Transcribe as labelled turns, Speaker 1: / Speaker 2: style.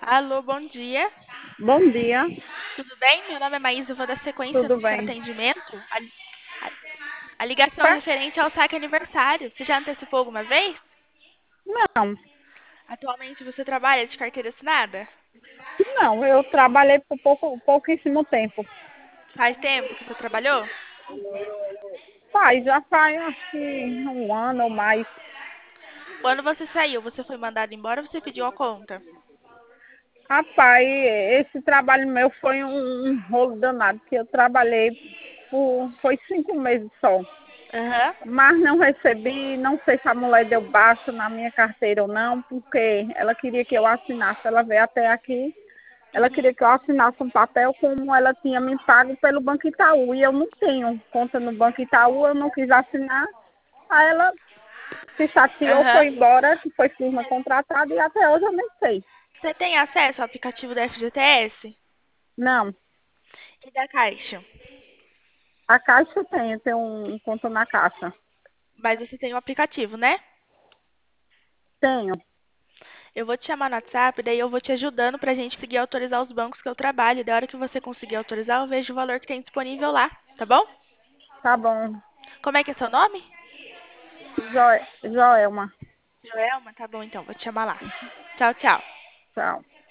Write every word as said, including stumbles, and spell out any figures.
Speaker 1: Alô, bom dia.
Speaker 2: Bom dia,
Speaker 1: Tudo bem? Meu nome é Maísa, eu vou dar sequência
Speaker 2: tudo
Speaker 1: no seu
Speaker 2: bem?
Speaker 1: atendimento. A, a- a ligação é
Speaker 2: Tá?
Speaker 1: referente ao saque aniversário. Você já antecipou alguma vez?
Speaker 2: Não,
Speaker 1: Atualmente você trabalha de carteira assinada?
Speaker 2: não, eu trabalhei por pouco, pouquíssimo tempo.
Speaker 1: Faz tempo que você trabalhou?
Speaker 2: Faz, já faz acho que um ano ou mais.
Speaker 1: Quando você saiu, você foi mandado embora ou você pediu a conta?
Speaker 2: Rapaz, esse trabalho meu foi um, um rolo danado, que eu trabalhei por, foi cinco meses só.
Speaker 1: Aham.
Speaker 2: Mas não recebi, não sei se a mulher deu baixo na minha carteira ou não, porque ela queria que eu assinasse, ela veio até aqui. Ela
Speaker 1: Uhum.
Speaker 2: queria que eu assinasse um papel como ela tinha me pago pelo Banco Itaú. E eu não tenho conta no Banco Itaú, eu não quis assinar. Aí ela se chateou,
Speaker 1: Aham.
Speaker 2: foi embora, que foi firma contratada e até hoje eu nem sei.
Speaker 1: Você tem acesso ao aplicativo da F G T S?
Speaker 2: Não,
Speaker 1: E da Caixa?
Speaker 2: a Caixa tem, eu tenho um, um conta na Caixa.
Speaker 1: Mas você tem o aplicativo, né?
Speaker 2: Tenho,
Speaker 1: Eu vou te chamar no WhatsApp, daí eu vou te ajudando pra gente conseguir autorizar os bancos que eu trabalho. Da hora que você conseguir autorizar, eu vejo o valor que tem disponível lá, tá bom?
Speaker 2: tá bom.
Speaker 1: Como é que é seu nome?
Speaker 2: Jo, Joelma,
Speaker 1: Joelma? Tá bom então, vou te chamar lá. Tchau, tchau.
Speaker 2: tchau.